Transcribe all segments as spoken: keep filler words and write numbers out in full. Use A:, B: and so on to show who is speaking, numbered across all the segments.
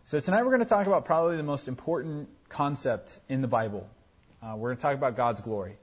A: So tonight we're going to talk about probably the most important concept in the Bible. Uh, we're going to talk about God's glory.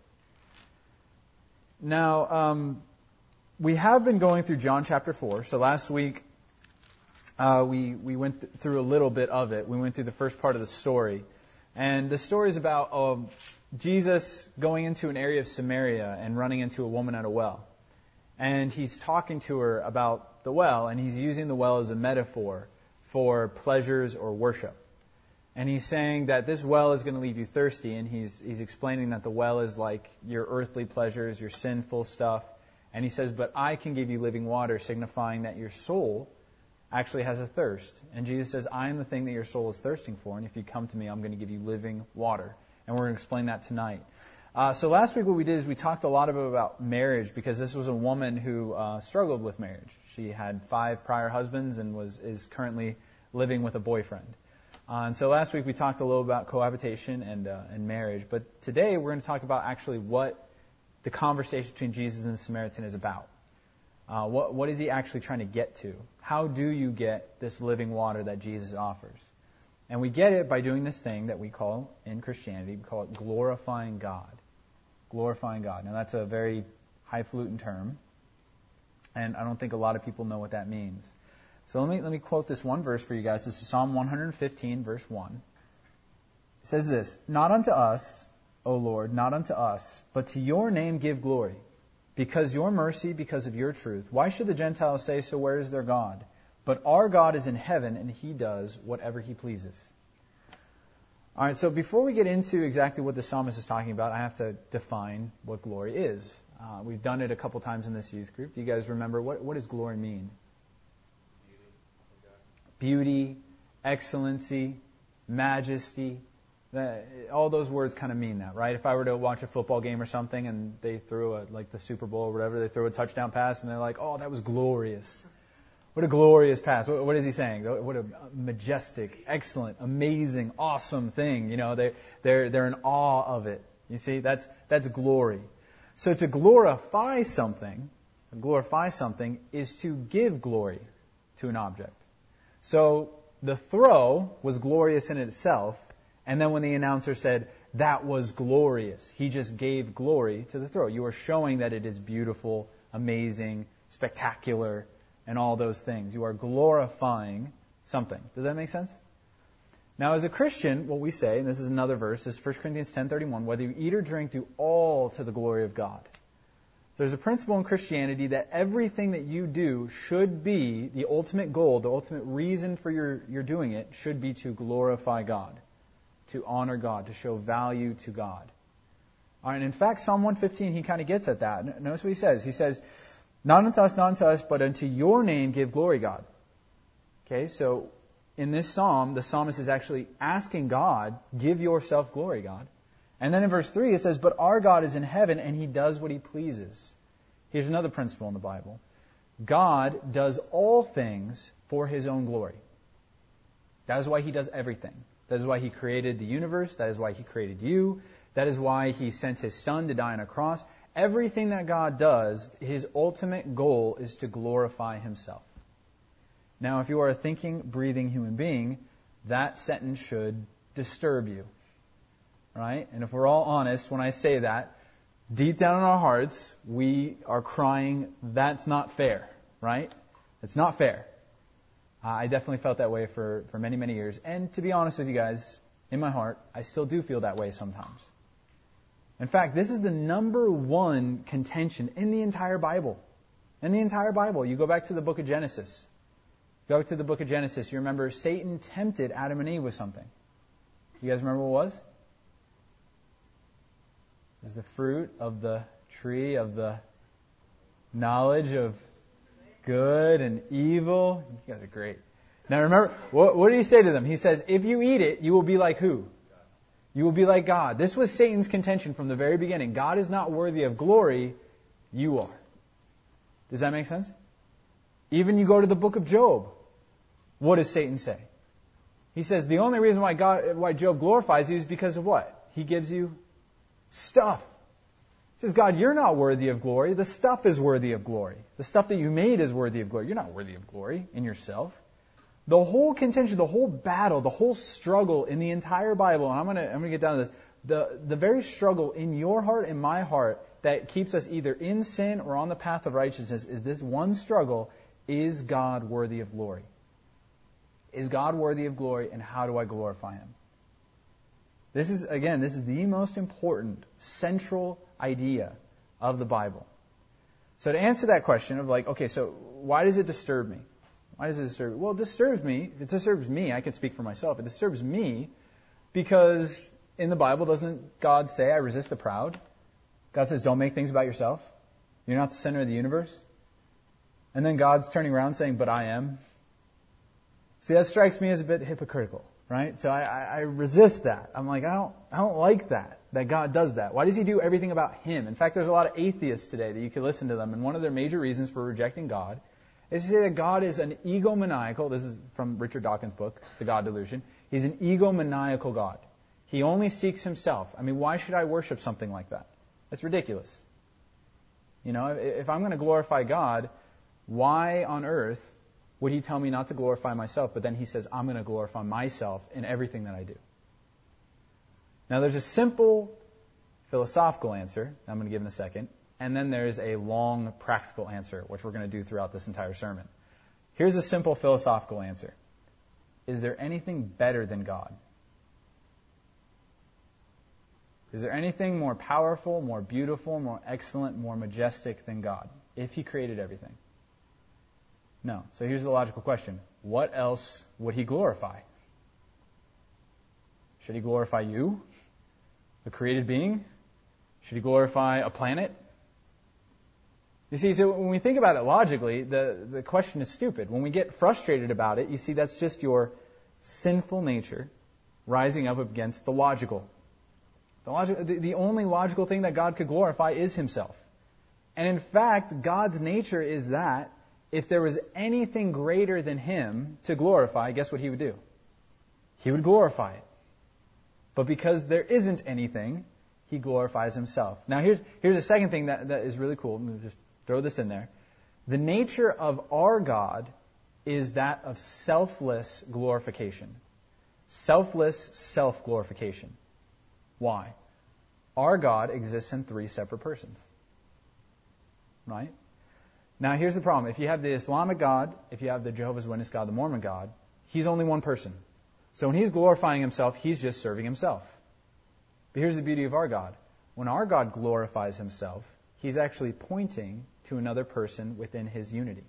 A: Now, um, we have been going through John chapter four. So last week uh, we we went th- through a little bit of it. We went through the first part of the story. And the story is about um, Jesus going into an area of Samaria and running into a woman at a well. And he's talking to her about the well, and he's using the well as a metaphor for pleasures or worship. And he's saying that this well is going to leave you thirsty, and he's he's explaining that the well is like your earthly pleasures, your sinful stuff. And he says, but I can give you living water, signifying that your soul actually has a thirst. And Jesus says, I am the thing that your soul is thirsting for, and if you come to me, I'm going to give you living water. And we're going to explain that tonight. Uh, so last week what we did is we talked a lot about marriage, because this was a woman who uh, struggled with marriage. She had five prior husbands and was is currently living with a boyfriend. Uh, and so last week we talked a little about cohabitation and uh, and marriage. But today we're going to talk about actually what the conversation between Jesus and the Samaritan is about. Uh, what what is he actually trying to get to? How do you get this living water that Jesus offers? And we get it by doing this thing that we call in Christianity, we call it glorifying God. Glorifying God. Now that's a very highfalutin term, and I don't think a lot of people know what that means. So let me let me quote this one verse for you guys. This is Psalm one fifteen, verse one. It says this, not unto us, O Lord, not unto us, but to your name give glory, because your mercy, because of your truth. Why should the Gentiles say, so where is their God? But our God is in heaven, and he does whatever he pleases. All right, so before we get into exactly what the psalmist is talking about, I have to define what glory is. Uh, we've done it a couple times in this youth group. Do you guys remember, what, what does glory mean? Beauty, excellency, majesty. That, all those words kind of mean that, right? If I were to watch a football game or something and they threw a, like the Super Bowl or whatever, they throw a touchdown pass and they're like, oh, that was glorious. What a glorious pass. What, what is he saying? What a majestic, excellent, amazing, awesome thing. You know, they they're they're in awe of it. You see, that's that's glory. So to glorify something, glorify something is to give glory to an object. So the throw was glorious in itself, and then when the announcer said, that was glorious, he just gave glory to the throw. You are showing that it is beautiful, amazing, spectacular, and all those things. You are glorifying something. Does that make sense? Now, as a Christian, what we say, and this is another verse, is First Corinthians ten thirty-one, whether you eat or drink, do all to the glory of God. There's a principle in Christianity that everything that you do should be, the ultimate goal, the ultimate reason for your, your doing it, should be to glorify God, to honor God, to show value to God. All right, and in fact, Psalm one fifteen, he kind of gets at that. Notice what he says. He says, not unto us, not unto us, but unto your name give glory, God. Okay, so in this psalm, the psalmist is actually asking God, give yourself glory, God. And then in verse three, it says, but our God is in heaven, and he does what he pleases. Here's another principle in the Bible. God does all things for his own glory. That is why he does everything. That is why he created the universe. That is why he created you. That is why he sent his son to die on a cross. Everything that God does, his ultimate goal is to glorify himself. Now, if you are a thinking, breathing human being, that sentence should disturb you. Right? And if we're all honest, when I say that, deep down in our hearts, we are crying, that's not fair. Right? It's not fair. Uh, I definitely felt that way for, for many, many years. And to be honest with you guys, in my heart, I still do feel that way sometimes. In fact, this is the number one contention in the entire Bible. In the entire Bible. You go back to the book of Genesis. Go to the book of Genesis. You remember Satan tempted Adam and Eve with something. You guys remember what it was? It was the fruit of the tree of the knowledge of good and evil. You guys are great. Now remember, what, what did he say to them? He says, if you eat it, you will be like who? You will be like God. This was Satan's contention from the very beginning. God is not worthy of glory. You are. Does that make sense? Even you go to the book of Job. What does Satan say? He says the only reason why God, why Job glorifies you is because of what? He gives you stuff. He says, God, you're not worthy of glory. The stuff is worthy of glory. The stuff that you made is worthy of glory. You're not worthy of glory in yourself. The whole contention, the whole battle, the whole struggle in the entire Bible, and I'm going to I'm going to get down to this, the, the very struggle in your heart and my heart that keeps us either in sin or on the path of righteousness is this one struggle: is God worthy of glory? Is God worthy of glory, and how do I glorify Him? This is, again, this is the most important, central idea of the Bible. So to answer that question of like, okay, so why does it disturb me? Why does it disturb me? Well, it disturbs me. It disturbs me. I can speak for myself. It disturbs me because in the Bible, doesn't God say, I resist the proud? God says, don't make things about yourself. You're not the center of the universe. And then God's turning around saying, but I am. See, that strikes me as a bit hypocritical, right? So I, I, I resist that. I'm like, I don't, I don't like that, that God does that. Why does He do everything about Him? In fact, there's a lot of atheists today that you can listen to them, and one of their major reasons for rejecting God is to say that God is an egomaniacal, this is from Richard Dawkins' book, The God Delusion. He's an egomaniacal God. He only seeks Himself. I mean, why should I worship something like that? That's ridiculous. You know, if I'm going to glorify God, why on earth would He tell me not to glorify myself, but then He says, I'm going to glorify myself in everything that I do? Now, there's a simple philosophical answer I'm going to give in a second, and then there's a long practical answer, which we're going to do throughout this entire sermon. Here's a simple philosophical answer. Is there anything better than God? Is there anything more powerful, more beautiful, more excellent, more majestic than God, if He created everything? No. So here's the logical question. What else would He glorify? Should He glorify you, a created being? Should He glorify a planet? You see, so when we think about it logically, the, the question is stupid. When we get frustrated about it, you see, that's just your sinful nature rising up against the logical. The, logic, the, the only logical thing that God could glorify is Himself. And in fact, God's nature is that if there was anything greater than Him to glorify, guess what He would do? He would glorify it. But because there isn't anything, He glorifies Himself. Now here's here's a second thing that, that is really cool. I'm going to just throw this in there. The nature of our God is that of selfless glorification. Selfless self-glorification. Why? Our God exists in three separate persons. Right? Now here's the problem. If you have the Islamic God, if you have the Jehovah's Witness God, the Mormon God, He's only one person. So when He's glorifying Himself, He's just serving Himself. But here's the beauty of our God. When our God glorifies Himself, He's actually pointing to another person within His unity.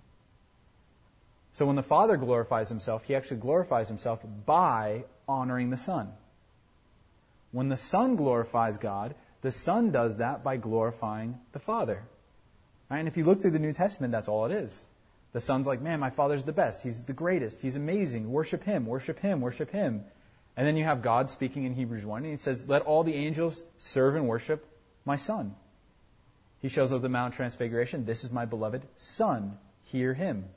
A: So when the Father glorifies Himself, He actually glorifies Himself by honoring the Son. When the Son glorifies God, the Son does that by glorifying the Father. Right? And if you look through the New Testament, that's all it is. The Son's like, man, my Father's the best. He's the greatest. He's amazing. Worship Him, worship Him, worship Him. And then you have God speaking in Hebrews one, and He says, let all the angels serve and worship my Son. He shows up the Mount Transfiguration. This is my beloved Son. Hear Him.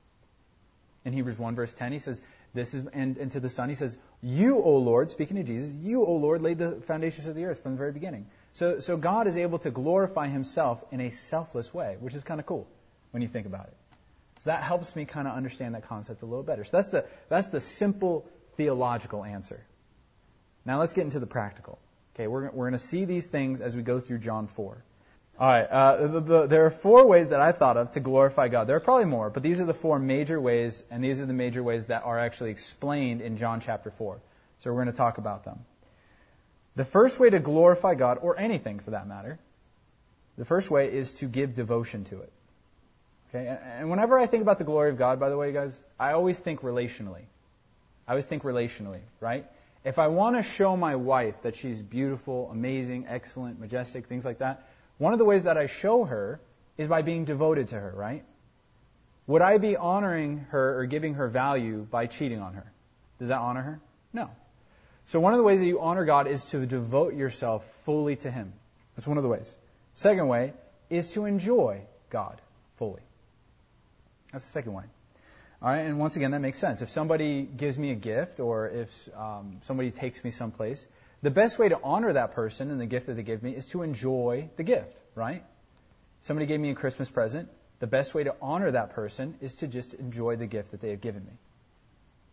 A: In Hebrews one, verse ten, He says, this is, and, and to the Son, He says, you, O Lord, speaking to Jesus, you, O Lord, laid the foundations of the earth from the very beginning. So, so God is able to glorify Himself in a selfless way, which is kind of cool when you think about it. So that helps me kind of understand that concept a little better. So that's the, that's the simple theological answer. Now let's get into the practical. Okay, we're, we're going to see these things as we go through John four. All right, uh, the, the, there are four ways that I've thought of to glorify God. There are probably more, but these are the four major ways, and these are the major ways that are actually explained in John chapter four. So we're going to talk about them. The first way to glorify God, or anything for that matter, the first way is to give devotion to it. Okay, and, and whenever I think about the glory of God, by the way, guys, I always think relationally. I always think relationally, right? If I want to show my wife that she's beautiful, amazing, excellent, majestic, things like that, one of the ways that I show her is by being devoted to her, right? Would I be honoring her or giving her value by cheating on her? Does that honor her? No. So one of the ways that you honor God is to devote yourself fully to Him. That's one of the ways. Second way is to enjoy God fully. That's the second way. All right, and once again, that makes sense. If somebody gives me a gift or if um, somebody takes me someplace, the best way to honor that person and the gift that they give me is to enjoy the gift, right? Somebody gave me a Christmas present. The best way to honor that person is to just enjoy the gift that they have given me.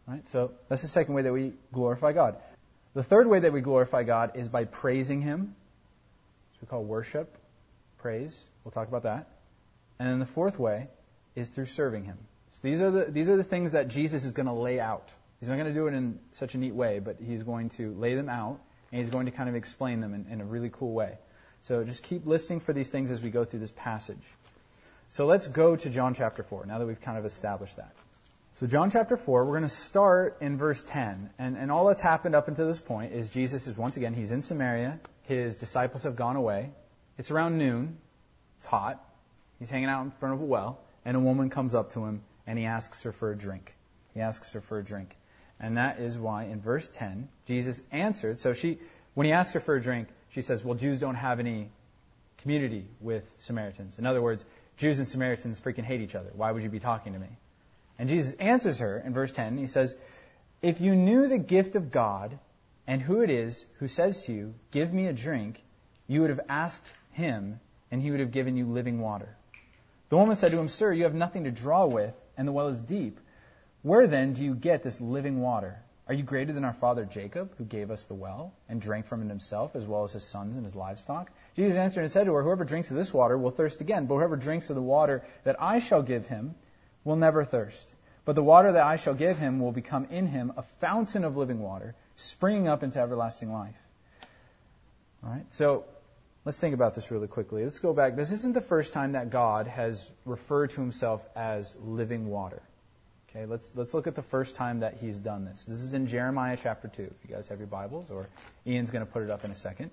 A: Right? So that's the second way that we glorify God. The third way that we glorify God is by praising Him. Which we call worship, praise. We'll talk about that. And then the fourth way is through serving Him. So these are the these are the things that Jesus is going to lay out. He's not going to do it in such a neat way, but He's going to lay them out, and He's going to kind of explain them in, in a really cool way. So just keep listening for these things as we go through this passage. So let's go to John chapter four, now that we've kind of established that. So John chapter four, we're going to start in verse ten. And, and all that's happened up until this point is Jesus is, once again, He's in Samaria. His disciples have gone away. It's around noon. It's hot. He's hanging out in front of a well. And a woman comes up to Him, and He asks her for a drink. He asks her for a drink. And that is why in verse ten, Jesus answered. So she, when He asked her for a drink, she says, well, Jews don't have any community with Samaritans. In other words, Jews and Samaritans freaking hate each other. Why would you be talking to me? And Jesus answers her in verse ten. He says, if you knew the gift of God and who it is who says to you, give me a drink, you would have asked Him, and He would have given you living water. The woman said to Him, sir, you have nothing to draw with, and the well is deep. Where then do you get this living water? Are you greater than our father Jacob, who gave us the well, and drank from it himself, as well as his sons and his livestock? Jesus answered and said to her, whoever drinks of this water will thirst again, but whoever drinks of the water that I shall give him will never thirst. But the water that I shall give him will become in him a fountain of living water, springing up into everlasting life. All right, so let's think about this really quickly. Let's go back. This isn't the first time that God has referred to Himself as living water. Okay, let's let's look at the first time that He's done this. This is in Jeremiah chapter two. If you guys have your Bibles, or Ian's going to put it up in a second.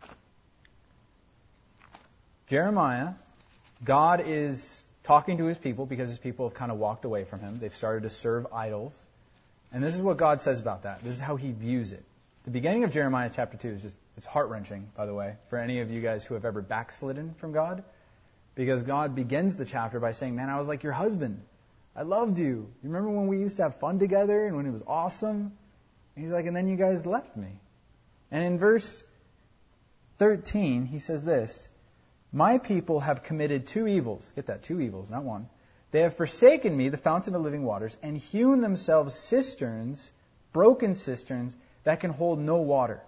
A: Jeremiah, God is talking to His people because His people have kind of walked away from Him. They've started to serve idols. And this is what God says about that. This is how He views it. The beginning of Jeremiah chapter two is just, it's heart-wrenching, by the way, for any of you guys who have ever backslidden from God. Because God begins the chapter by saying, man, I was like your husband. I loved you. You remember when we used to have fun together and when it was awesome? And He's like, and then you guys left me. And in verse thirteen, He says this, my people have committed two evils. Get that, two evils, not one. They have forsaken me, the fountain of living waters, and hewn themselves cisterns, broken cisterns, that can hold no water.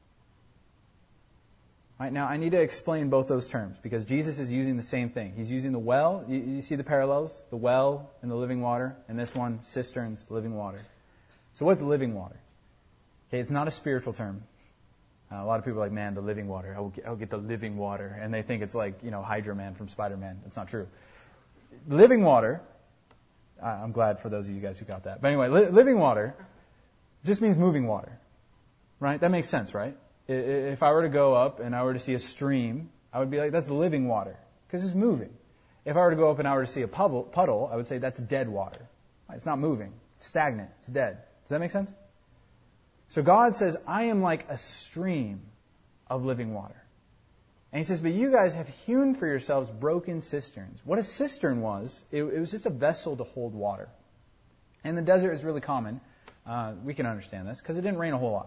A: Right, now, I need to explain both those terms because Jesus is using the same thing. He's using the well. You, you see the parallels? The well and the living water. And this one, cisterns, living water. So what's living water? Okay, it's not a spiritual term. Uh, a lot of people are like, man, the living water. I'll get, I'll get the living water. And they think it's like, you know, Hydra Man from Spider-Man. That's not true. Living water, uh, I'm glad for those of you guys who got that. But anyway, li- living water just means moving water. Right? That makes sense, right? If I were to go up and I were to see a stream, I would be like, that's living water, because it's moving. If I were to go up and I were to see a puddle, I would say that's dead water. It's not moving. It's stagnant. It's dead. Does that make sense? So God says, I am like a stream of living water. And He says, but you guys have hewn for yourselves broken cisterns. What a cistern was, it, it was just a vessel to hold water. And the desert is really common. Uh, we can understand this, because it didn't rain a whole lot.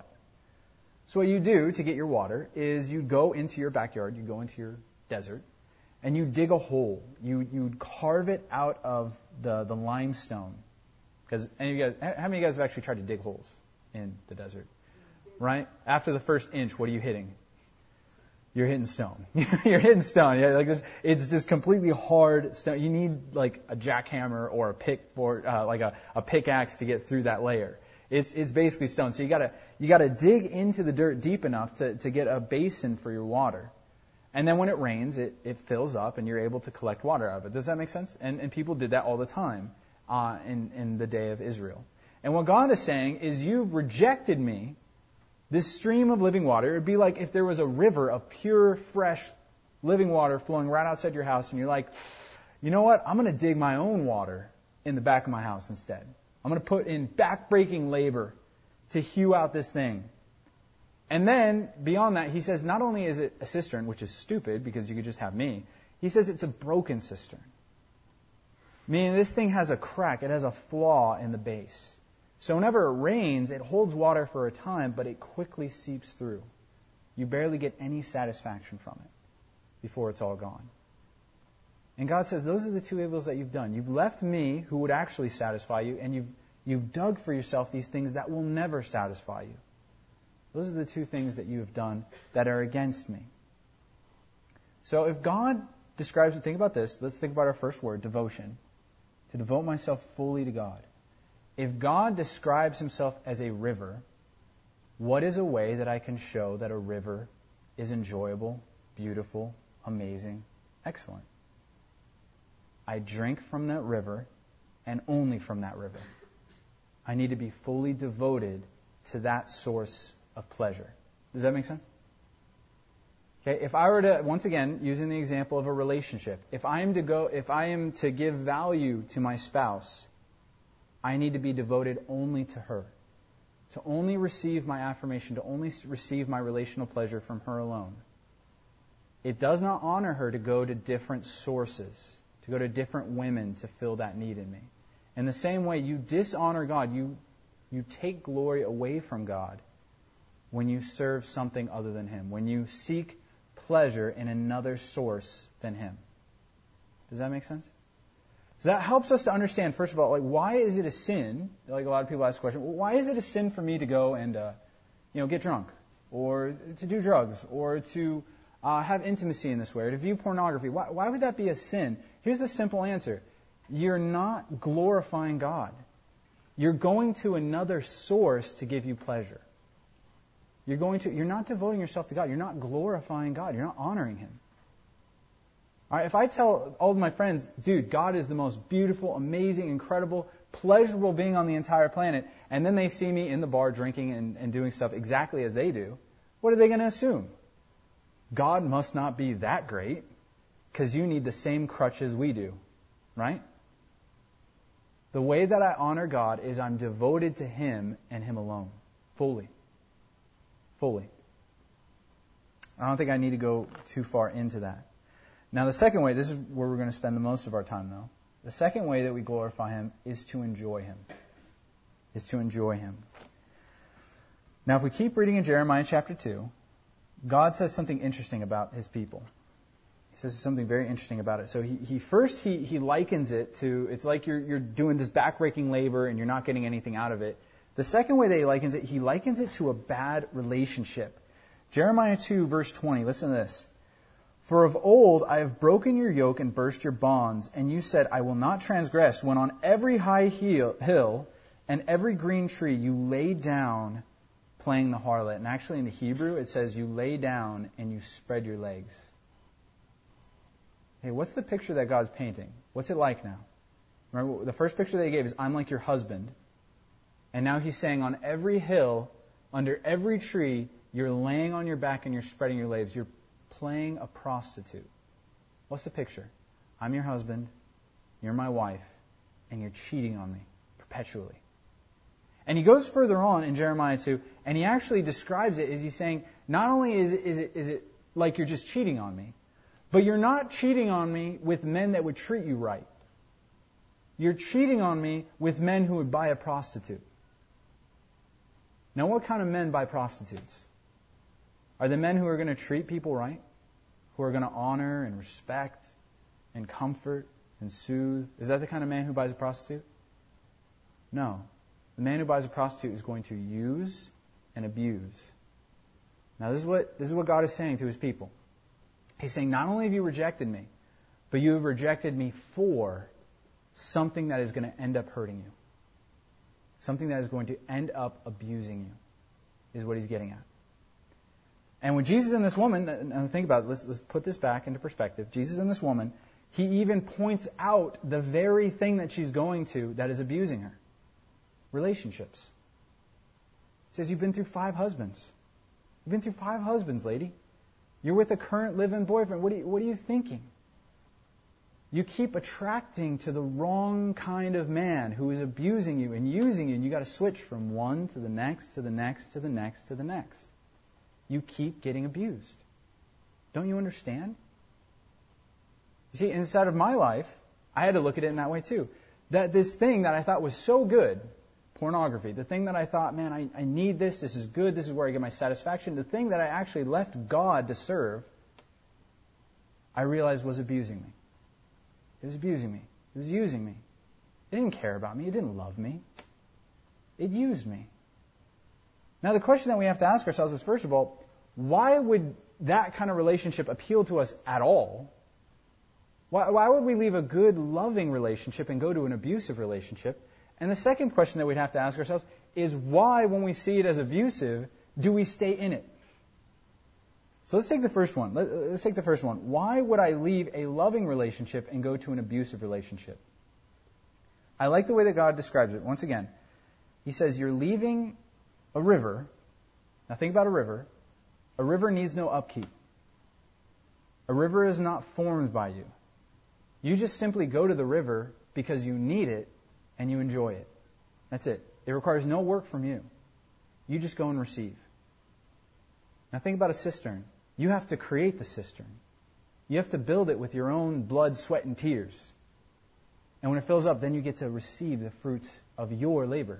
A: So what you do to get your water is you go into your backyard, you go into your desert, and you dig a hole. You you carve it out of the, the limestone. Because any of you guys, how many of you guys have actually tried to dig holes in the desert? Right? After the first inch, what are you hitting? You're hitting stone. You're hitting stone. Yeah, like it's just completely hard stone. You need like a jackhammer or a pick for uh, like a, a pickaxe to get through that layer. It's it's basically stone. So you gotta you gotta dig into the dirt deep enough to, to get a basin for your water. And then when it rains, it, it fills up and you're able to collect water out of it. Does that make sense? And and people did that all the time uh, in, in the day of Israel. And what God is saying is, you've rejected me, this stream of living water. It would be like if there was a river of pure, fresh, living water flowing right outside your house, and you're like, you know what? I'm going to dig my own water in the back of my house instead. I'm going to put in back-breaking labor to hew out this thing. And then, beyond that, He says not only is it a cistern, which is stupid because you could just have me, He says it's a broken cistern. Meaning this thing has a crack, it has a flaw in the base. So whenever it rains, it holds water for a time, but it quickly seeps through. You barely get any satisfaction from it before it's all gone. And God says, those are the two evils that you've done. You've left me, who would actually satisfy you, and you've You've dug for yourself these things that will never satisfy you. Those are the two things that you have done that are against me. So if God describes it, think about this. Let's think about our first word, devotion. To devote myself fully to God. If God describes himself as a river, what is a way that I can show that a river is enjoyable, beautiful, amazing, excellent? I drink from that river and only from that river. I need to be fully devoted to that source of pleasure. Does that make sense? Okay, if I were to, once again, using the example of a relationship, if I am to go, if I am to give value to my spouse, I need to be devoted only to her, to only receive my affirmation, to only receive my relational pleasure from her alone. It does not honor her to go to different sources, to go to different women to fill that need in me. In the same way, you dishonor God, you, you take glory away from God when you serve something other than him, when you seek pleasure in another source than him. Does that make sense? So that helps us to understand, first of all, like, why is it a sin? Like a lot of people ask the question, well, why is it a sin for me to go and, uh, you know, get drunk, or to do drugs, or to uh, have intimacy in this way, or to view pornography? Why, why would that be a sin? Here's the simple answer. You're not glorifying God. You're going to another source to give you pleasure. You're going to, you're not devoting yourself to God. You're not glorifying God. You're not honoring him. All right, if I tell all of my friends, dude, God is the most beautiful, amazing, incredible, pleasurable being on the entire planet, and then they see me in the bar drinking and, and doing stuff exactly as they do, what are they going to assume? God must not be that great, because you need the same crutches we do, right? The way that I honor God is I'm devoted to him and him alone, fully. Fully. I don't think I need to go too far into that. Now, the second way, this is where we're going to spend the most of our time, though. The second way that we glorify him is to enjoy him. Is to enjoy him. Now, if we keep reading in Jeremiah chapter two, God says something interesting about his people. He says something very interesting about it. So he, he first, he, he likens it to, it's like you're, you're doing this backbreaking labor and you're not getting anything out of it. The second way that he likens it, he likens it to a bad relationship. Jeremiah two, verse twenty, listen to this. For of old I have broken your yoke and burst your bonds, and you said, I will not transgress, when on every high hill and every green tree you lay down playing the harlot. And actually in the Hebrew it says you lay down and you spread your legs. Hey, what's the picture that God's painting? What's it like now? Remember, the first picture that he gave is, I'm like your husband. And now he's saying on every hill, under every tree, you're laying on your back and you're spreading your legs. You're playing a prostitute. What's the picture? I'm your husband, you're my wife, and you're cheating on me perpetually. And he goes further on in Jeremiah two, and he actually describes it as he's saying, not only is it, is it, is it like you're just cheating on me, but you're not cheating on me with men that would treat you right. You're cheating on me with men who would buy a prostitute. Now, what kind of men buy prostitutes? Are the men who are going to treat people right? Who are going to honor and respect and comfort and soothe? Is that the kind of man who buys a prostitute? No. The man who buys a prostitute is going to use and abuse. Now, this is what this is what God is saying to his people. He's saying, not only have you rejected me, but you have rejected me for something that is going to end up hurting you. Something that is going to end up abusing you, is what he's getting at. And when Jesus and this woman, now think about it, let's, let's put this back into perspective. Jesus and this woman, he even points out the very thing that she's going to that is abusing her. Relationships. He says, you've been through five husbands. You've been through five husbands, lady. You're with a current live-in boyfriend. What are you, what are you thinking? You keep attracting to the wrong kind of man who is abusing you and using you, and you got to switch from one to the next, to the next, to the next, to the next. You keep getting abused. Don't you understand? You see, inside of my life, I had to look at it in that way too. That this thing that I thought was so good, pornography, the thing that I thought, man, I, I need this, this is good, this is where I get my satisfaction, the thing that I actually left God to serve, I realized was abusing me. It was abusing me. It was using me. It didn't care about me. It didn't love me. It used me. Now the question that we have to ask ourselves is, first of all, why would that kind of relationship appeal to us at all? Why, why would we leave a good, loving relationship and go to an abusive relationship? And the second question that we'd have to ask ourselves is, why, when we see it as abusive, do we stay in it? So let's take the first one. Let's take the first one. Why would I leave a loving relationship and go to an abusive relationship? I like the way that God describes it. Once again, He says, you're leaving a river. Now think about a river. A river needs no upkeep. A river is not formed by you. You just simply go to the river because you need it and you enjoy it. That's it. It requires no work from you. You just go and receive. Now think about a cistern. You have to create the cistern. You have to build it with your own blood, sweat, and tears. And when it fills up, then you get to receive the fruits of your labor.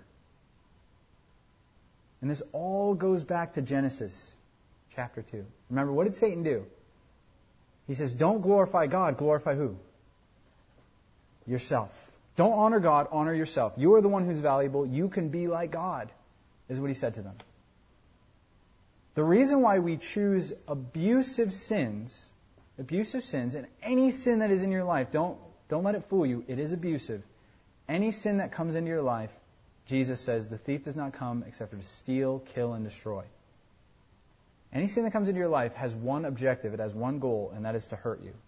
A: And this all goes back to Genesis chapter two. Remember, what did Satan do? He says, don't glorify God, glorify who? Yourself. Don't honor God, honor yourself. You are the one who's valuable. You can be like God, is what he said to them. The reason why we choose abusive sins, abusive sins, and any sin that is in your life, don't, don't let it fool you, it is abusive. Any sin that comes into your life, Jesus says, the thief does not come except for to steal, kill, and destroy. Any sin that comes into your life has one objective, it has one goal, and that is to hurt you.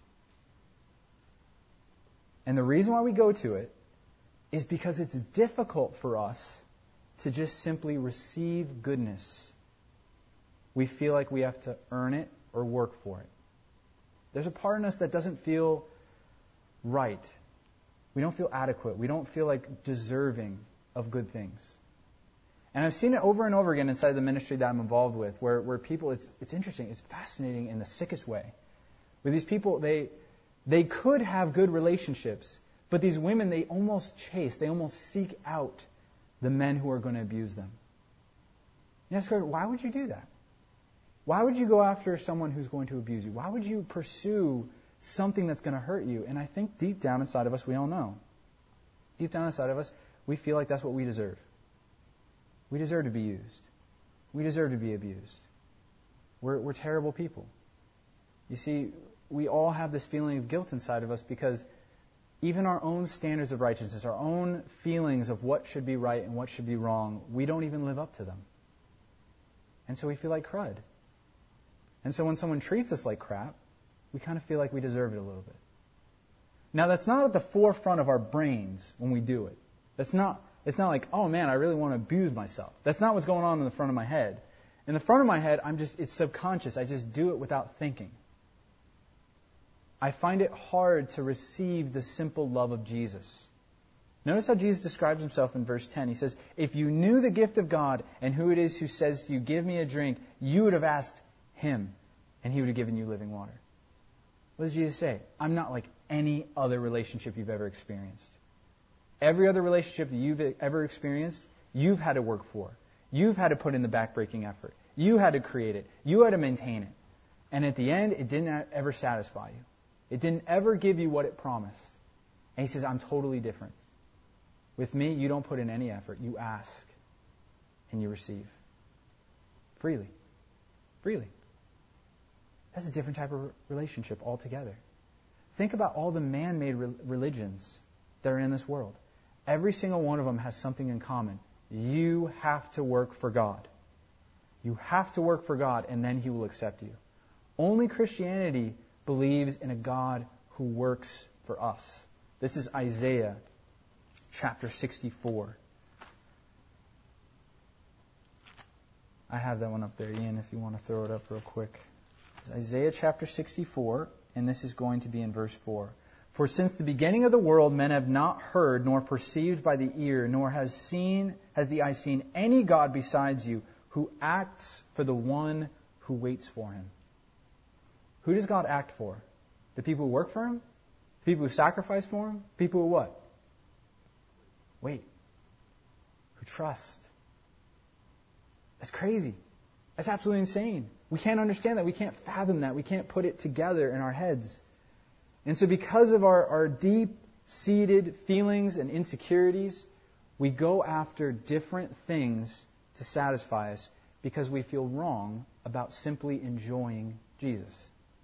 A: And the reason why we go to it is because it's difficult for us to just simply receive goodness. We feel like we have to earn it or work for it. There's a part in us that doesn't feel right. We don't feel adequate. We don't feel like deserving of good things. And I've seen it over and over again inside the ministry that I'm involved with, where, where people, it's it's interesting, it's fascinating in the sickest way. With these people, they they could have good relationships, but these women, they almost chase, they almost seek out the men who are going to abuse them. You ask her, why would you do that? Why would you go after someone who's going to abuse you? Why would you pursue something that's going to hurt you? And I think deep down inside of us, we all know. Deep down inside of us, we feel like that's what we deserve. We deserve to be used. We deserve to be abused. We're, we're terrible people. You see, we all have this feeling of guilt inside of us because even our own standards of righteousness, our own feelings of what should be right and what should be wrong, we don't even live up to them. And so we feel like crud. And so when someone treats us like crap, we kind of feel like we deserve it a little bit. Now, that's not at the forefront of our brains when we do it. That's not, it's not like, oh man, I really want to abuse myself. That's not what's going on in the front of my head. In the front of my head, I'm just, it's subconscious. I just do it without thinking. I find it hard to receive the simple love of Jesus. Notice how Jesus describes himself in verse ten. He says, if you knew the gift of God and who it is who says to you, give me a drink, you would have asked him, and he would have given you living water. What does Jesus say? I'm not like any other relationship you've ever experienced. Every other relationship that you've ever experienced, you've had to work for. You've had to put in the backbreaking effort. You had to create it. You had to maintain it. And at the end, it didn't ever satisfy you. It didn't ever give you what it promised. And he says, I'm totally different. With me, you don't put in any effort. You ask and you receive. Freely. Freely. That's a different type of relationship altogether. Think about all the man-made re- religions that are in this world. Every single one of them has something in common. You have to work for God. You have to work for God, and then He will accept you. Only Christianity believes in a God who works for us. This is Isaiah chapter sixty-four. I have that one up there, Ian, if you want to throw it up real quick. It's Isaiah chapter sixty-four, and this is going to be in verse four. For since the beginning of the world, men have not heard, nor perceived by the ear, nor has seen, has the eye seen any God besides you, who acts for the one who waits for Him. Who does God act for? The people who work for Him? The people who sacrifice for Him? People who what? Wait. Who trust. That's crazy. That's absolutely insane. We can't understand that. We can't fathom that. We can't put it together in our heads. And so because of our, our deep-seated feelings and insecurities, We go after different things to satisfy us because we feel wrong about simply enjoying Jesus.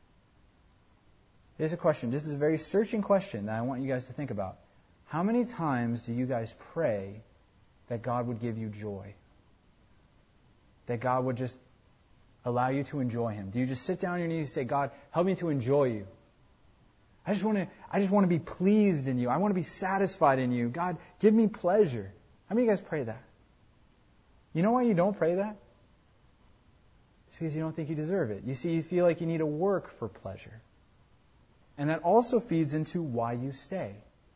A: Here's a question. This is a very searching question that I want you guys to think about. How many times do you guys pray that God would give you joy? That God would just allow you to enjoy Him? Do you just sit down on your knees and say, God, help me to enjoy you? I just want to I just want to be pleased in you. I want to be satisfied in you. God, give me pleasure. How many of you guys pray that? You know why you don't pray that? It's because you don't think you deserve it. You see, you feel like you need to work for pleasure. And that also feeds into why you stay.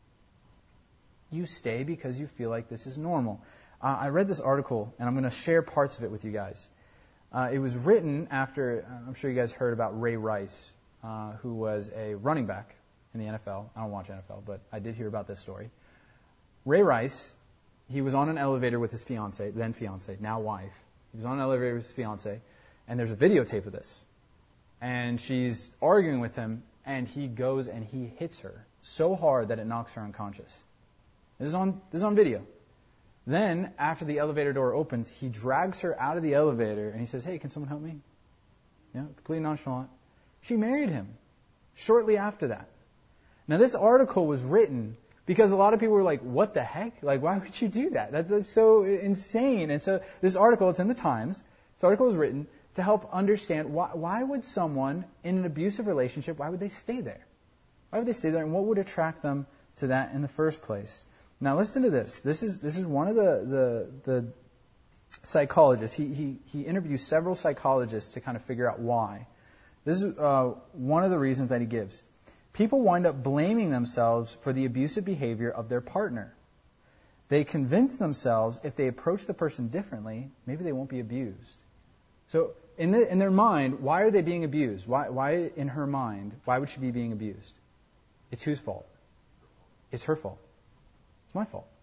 A: You stay because you feel like this is normal. Uh, I read this article, and I'm going to share parts of it with you guys. Uh, it was written after, I'm sure you guys heard about Ray Rice, uh, who was a running back in the N F L. I don't watch N F L, but I did hear about this story. Ray Rice, he was on an elevator with his fiance, then fiance, now wife. He was on an elevator with his fiance, and there's a videotape of this. And she's arguing with him, and he goes and he hits her so hard that it knocks her unconscious. This is on this is on video. Then, after the elevator door opens, he drags her out of the elevator and he says, "Hey, can someone help me?" You know, completely nonchalant. She married him shortly after that. Now, this article was written because a lot of people were like, "What the heck? Like, why would you do that? That, that's so insane." And so, this article, it's in the Times. This article was written to help understand why, why would someone in an abusive relationship, why would they stay there? Why would they stay there, and what would attract them to that in the first place? Now listen to this. This is this is one of the the, the psychologists. He, he he interviews several psychologists to kind of figure out why. This is uh, one of the reasons that he gives. People wind up blaming themselves for the abusive behavior of their partner. They convince themselves if they approach the person differently, maybe they won't be abused. So in the, in their mind, why are they being abused? Why, why in her mind, why would she be being abused? It's whose fault? It's her fault. It's my fault.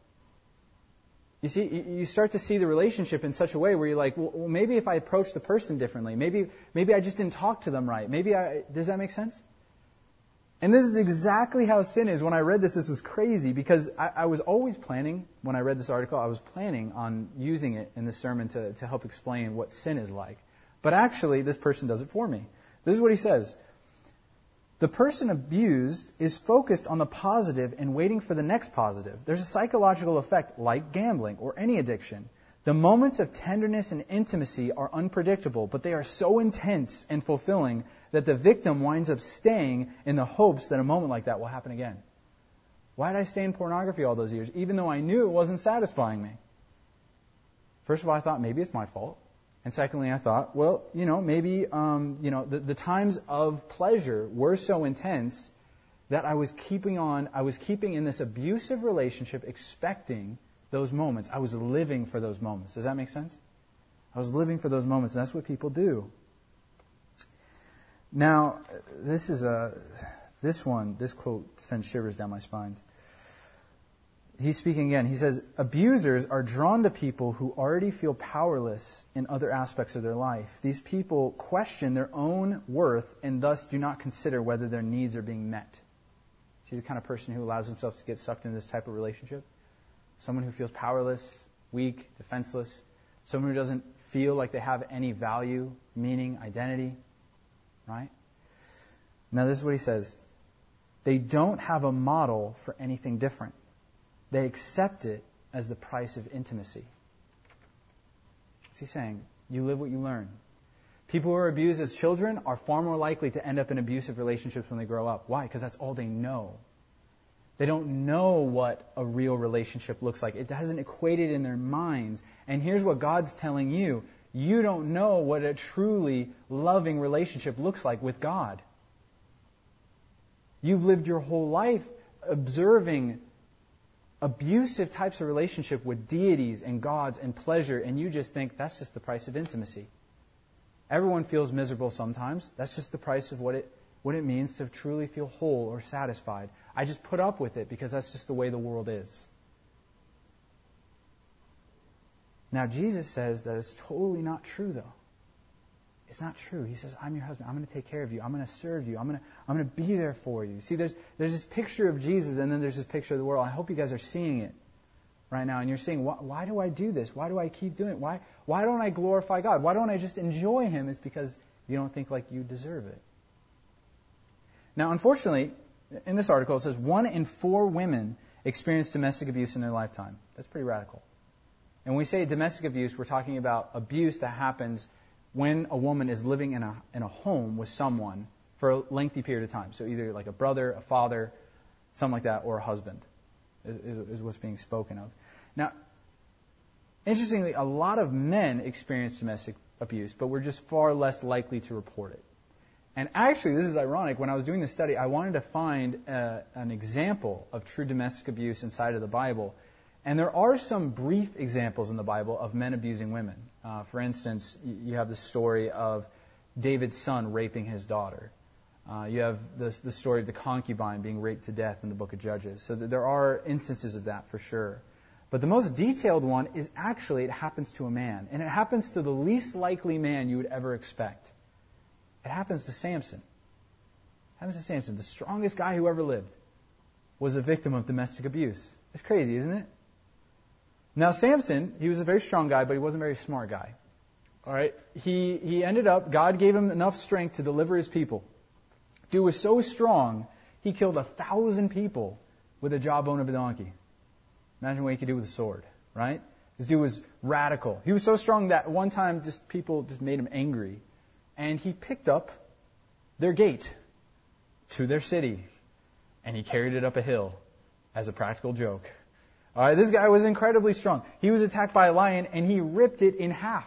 A: You see, you start to see the relationship in such a way where you're like, well, maybe if I approach the person differently, maybe maybe I just didn't talk to them right. Maybe I, does that make sense? And this is exactly how sin is. When I read this, this was crazy because I, I was always planning, when I read this article, I was planning on using it in this sermon to, to help explain what sin is like. But actually, this person does it for me. This is what he says. The person abused is focused on the positive and waiting for the next positive. There's a psychological effect like gambling or any addiction. The moments of tenderness and intimacy are unpredictable, but they are so intense and fulfilling that the victim winds up staying in the hopes that a moment like that will happen again. Why did I stay in pornography all those years, even though I knew it wasn't satisfying me? First of all, I thought maybe it's my fault. And secondly, I thought, well, you know, maybe, um, you know, the, the times of pleasure were so intense that I was keeping on, I was keeping in this abusive relationship expecting those moments. I was living for those moments. Does that make sense? I was living for those moments, and that's what people do. Now, this is a, this one, this quote sends shivers down my spine. He's speaking again. He says, abusers are drawn to people who already feel powerless in other aspects of their life. These people question their own worth and thus do not consider whether their needs are being met. See the kind of person who allows themselves to get sucked into this type of relationship? Someone who feels powerless, weak, defenseless. Someone who doesn't feel like they have any value, meaning, identity. Right? Now this is what he says. They don't have a model for anything different. They accept it as the price of intimacy. What's he saying? You live what you learn. People who are abused as children are far more likely to end up in abusive relationships when they grow up. Why? Because that's all they know. They don't know what a real relationship looks like. It hasn't equated in their minds. And here's what God's telling you. You don't know what a truly loving relationship looks like with God. You've lived your whole life observing abusive types of relationship with deities and gods and pleasure, and you just think that's just the price of intimacy. Everyone feels miserable sometimes. That's just the price of what it what it means to truly feel whole or satisfied. I just put up with it because that's just the way the world is. Now, Jesus says that it's totally not true, though. It's not true. He says, I'm your husband. I'm going to take care of you. I'm going to serve you. I'm going to I'm going to be there for you. See, there's there's this picture of Jesus, and then there's this picture of the world. I hope you guys are seeing it. right now, and you're saying, why, why do I do this? Why do I keep doing it? Why, why don't I glorify God? Why don't I just enjoy Him? It's because you don't think like you deserve it. Now, unfortunately, in this article, it says one in four women experience domestic abuse in their lifetime. That's pretty radical. And when we say domestic abuse, we're talking about abuse that happens when a woman is living in a in a home with someone for a lengthy period of time. So either like a brother, a father, something like that, or a husband is, is what's being spoken of. Now, interestingly, a lot of men experience domestic abuse, but we're just far less likely to report it. And actually, this is ironic. When I was doing this study, I wanted to find uh, an example of true domestic abuse inside of the Bible. And there are some brief examples in the Bible of men abusing women. Uh, for instance, you have the story of David's son raping his daughter. Uh, you have the, the story of the concubine being raped to death in the book of Judges. So there are instances of that for sure. But the most detailed one is actually it happens to a man. And it happens to the least likely man you would ever expect. It happens to Samson. It happens to Samson. The strongest guy who ever lived was a victim of domestic abuse. It's crazy, isn't it? Now, Samson, he was a very strong guy, but he wasn't a very smart guy. All right? He, he ended up, God gave him enough strength to deliver his people. Dude was so strong, he killed a thousand people with a jawbone of a donkey. Imagine what he could do with a sword, right? This dude was radical. He was so strong that one time just people just made him angry. And he picked up their gate to their city. And he carried it up a hill as a practical joke. All right, this guy was incredibly strong. He was attacked by a lion and he ripped it in half.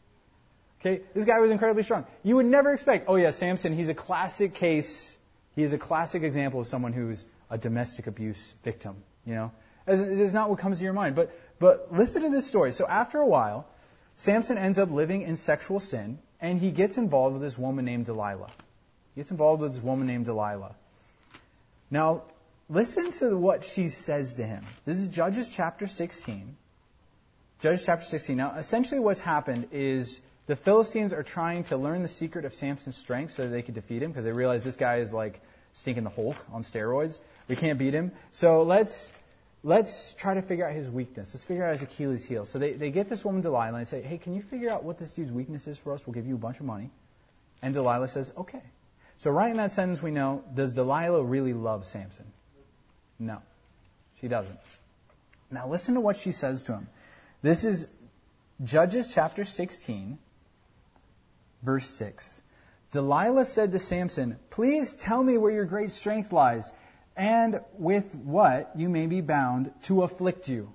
A: Okay, this guy was incredibly strong. You would never expect, oh yeah, Samson, he's a classic case. He is a classic example of someone who's a domestic abuse victim. You know, it is not what comes to your mind. But but listen to this story. So after a while, Samson ends up living in sexual sin, and he gets involved with this woman named Delilah. He gets involved with this woman named Delilah. Now, listen to what she says to him. This is Judges chapter sixteen. Judges chapter sixteen. Now, essentially what's happened is the Philistines are trying to learn the secret of Samson's strength so that they could defeat him, because they realize this guy is like stinking the Hulk on steroids. We can't beat him. So let's let's try to figure out his weakness. Let's figure out his Achilles heel. So they, they get this woman Delilah and say, hey, can you figure out what this dude's weakness is for us? We'll give you a bunch of money. And Delilah says, okay. So right in that sentence we know, does Delilah really love Samson? No, she doesn't. Now listen to what she says to him. This is Judges chapter sixteen, verse six. Delilah said to Samson, please tell me where your great strength lies, and with what you may be bound to afflict you.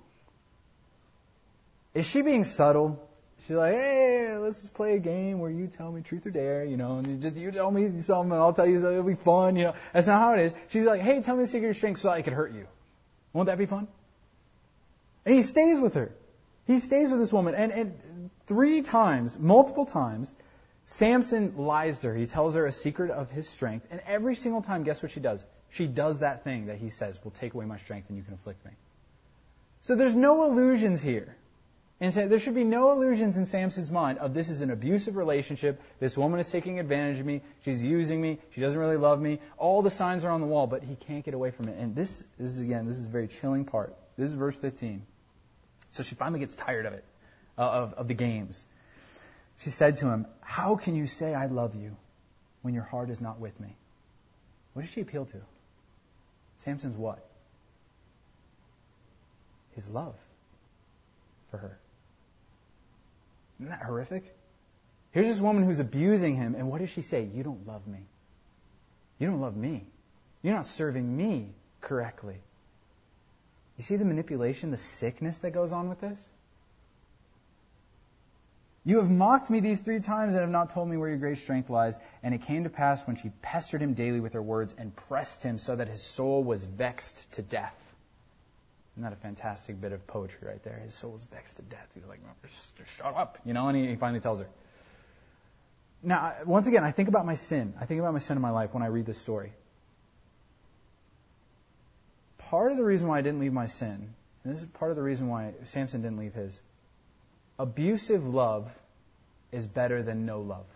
A: Is she being subtle? She's like, hey, let's just play a game where you tell me truth or dare, you know, and you just you tell me something and I'll tell you something, it'll be fun, you know. That's not how it is. She's like, hey, tell me the secret of your strength so I could hurt you. Won't that be fun? And he stays with her. He stays with this woman. And, and three times, multiple times, Samson lies to her. He tells her a secret of his strength. And every single time, guess what she does? She does that thing that he says will take away my strength and you can afflict me. So there's no illusions here. And so there should be no illusions in Samson's mind of this is an abusive relationship. This woman is taking advantage of me. She's using me. She doesn't really love me. All the signs are on the wall, but he can't get away from it. And this, this is, again, this is a very chilling part. This is verse fifteen. So she finally gets tired of it, uh, of, of the games. She said to him, how can you say I love you when your heart is not with me? What does she appeal to? Samson's what? His love for her. Isn't that horrific? Here's this woman who's abusing him, and what does she say? You don't love me. You don't love me. You're not serving me correctly. You see the manipulation, the sickness that goes on with this? You have mocked me these three times and have not told me where your great strength lies. And it came to pass when she pestered him daily with her words and pressed him so that his soul was vexed to death. Isn't that a fantastic bit of poetry right there? His soul was vexed to death. He's like, just shut up, you know, and he, he finally tells her. Now, once again, I think about my sin. I think about my sin in my life when I read this story. Part of the reason why I didn't leave my sin, and this is part of the reason why Samson didn't leave his, abusive love is better than no love.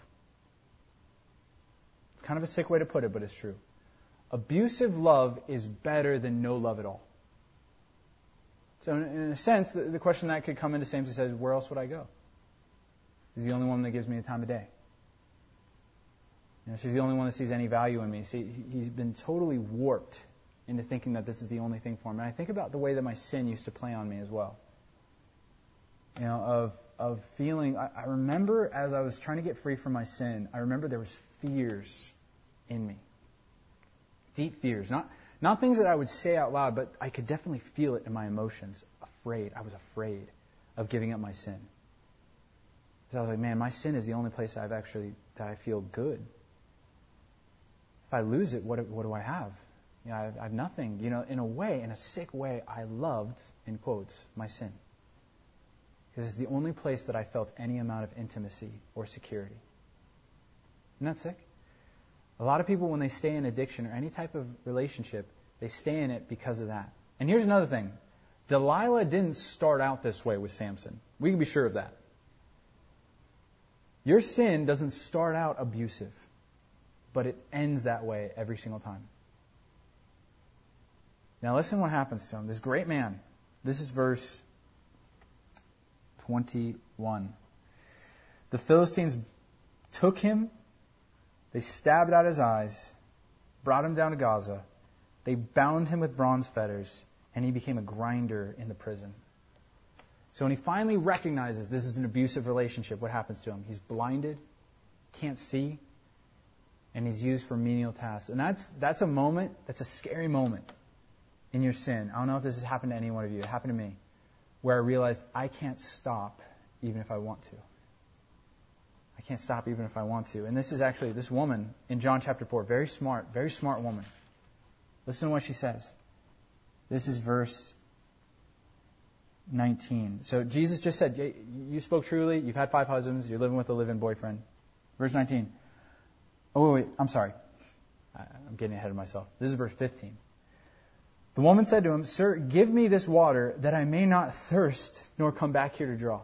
A: It's kind of a sick way to put it, but it's true. Abusive love is better than no love at all. So in, in a sense, the, the question that could come into Samson says, where else would I go? He's the only one that gives me the time of day. You know, she's the only one that sees any value in me. See, he's been totally warped into thinking that this is the only thing for him. And I think about the way that my sin used to play on me as well. You know, of of feeling, I, I remember as I was trying to get free from my sin, I remember there was fears in me. Deep fears. Not not things that I would say out loud, but I could definitely feel it in my emotions. Afraid. I was afraid of giving up my sin. So I was like, man, my sin is the only place I've actually, that I feel good. If I lose it, what, what do I have? You know, I have, I have nothing. You know, in a way, in a sick way, I loved, in quotes, my sin. Because it's the only place that I felt any amount of intimacy or security. Isn't that sick? A lot of people, when they stay in addiction or any type of relationship, they stay in it because of that. And here's another thing. Delilah didn't start out this way with Samson. We can be sure of that. Your sin doesn't start out abusive, but it ends that way every single time. Now listen what happens to him. This great man. This is verse twenty-one. The Philistines took him, they stabbed out his eyes, brought him down to Gaza, they bound him with bronze fetters, and he became a grinder in the prison. So when he finally recognizes this is an abusive relationship, what happens to him? He's blinded, can't see, and he's used for menial tasks. And that's that's a moment, that's a scary moment in your sin. I don't know if this has happened to any one of you. It happened to me, where I realized I can't stop even if I want to. I can't stop even if I want to. And this is actually, this woman in John chapter four, very smart, very smart woman. Listen to what she says. This is verse nineteen. So Jesus just said, you spoke truly, you've had five husbands, you're living with a live-in boyfriend. Verse nineteen. Oh, wait, I'm sorry. I'm getting ahead of myself. This is verse fifteen. The woman said to him, Sir, give me this water that I may not thirst nor come back here to draw.